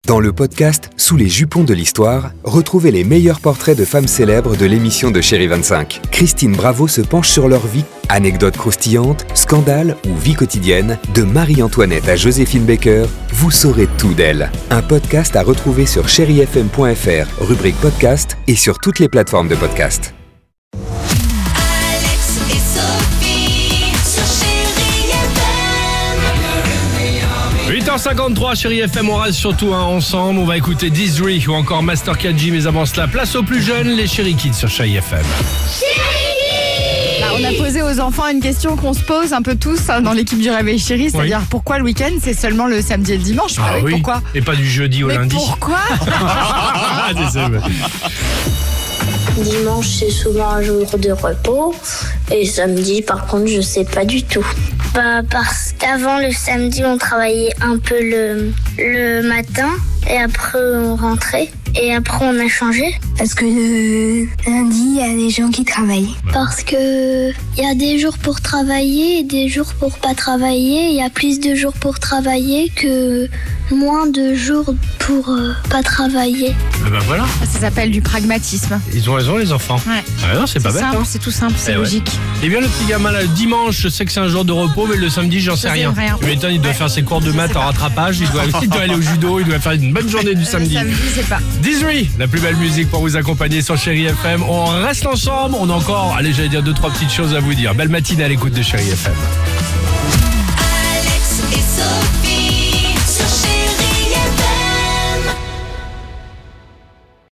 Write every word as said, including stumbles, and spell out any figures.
Dans le podcast Sous les jupons de l'histoire, retrouvez les meilleurs portraits de femmes célèbres de l'émission de Chérie vingt-cinq. Christine Bravo se penche sur leur vie, anecdotes croustillantes, scandales ou vie quotidienne, de Marie-Antoinette à Joséphine Baker, vous saurez tout d'elle. Un podcast à retrouver sur chéri f m point f r, rubrique podcast et sur toutes les plateformes de podcast. huit heures cinquante-trois, Chérie F M, on reste surtout hein, ensemble. On va écouter Dizri ou encore Master Kadji, mais avant cela, place aux plus jeunes, les Chéri Kids sur Chérie F M. Bah, on a posé aux enfants une question qu'on se pose un peu tous hein, dans l'équipe du Réveil Chéri, c'est-à-dire oui. Pourquoi le week-end c'est seulement le samedi et le dimanche? Ah oui, pourquoi? Et pas du jeudi au mais lundi. Pourquoi? Dimanche, c'est souvent un jour de repos. Et samedi, par contre, je sais pas du tout. Bah, parce qu'avant, le samedi, on travaillait un peu le, le matin. Et après, on rentrait. Et après, on a changé. Parce que le lundi, il y a des gens qui travaillent. Parce que il y a des jours pour travailler et des jours pour pas travailler. Il y a plus de jours pour travailler que moins de jours pour euh, pas travailler. Et ben voilà. Ça s'appelle du pragmatisme. Ils ont raison, les enfants. Ouais. Ah non, c'est, c'est pas bête. Simple, hein. C'est tout simple, c'est eh logique. Ouais. Et bien le petit gamin là, le dimanche, je sais que c'est un jour de repos, mais le samedi, j'en sais, sais rien. rien. Tu m'étonnes, il doit ouais. faire ses cours de maths en rattrapage, il doit, il doit aller au judo, il doit faire une bonne journée du samedi. Le samedi, c'est pas. Dizri, la plus belle musique pour vous accompagner sur Chérie F M. On reste ensemble, on a encore, allez, j'allais dire deux, trois petites choses à vous dire. Belle matinée à l'écoute de Chérie F M.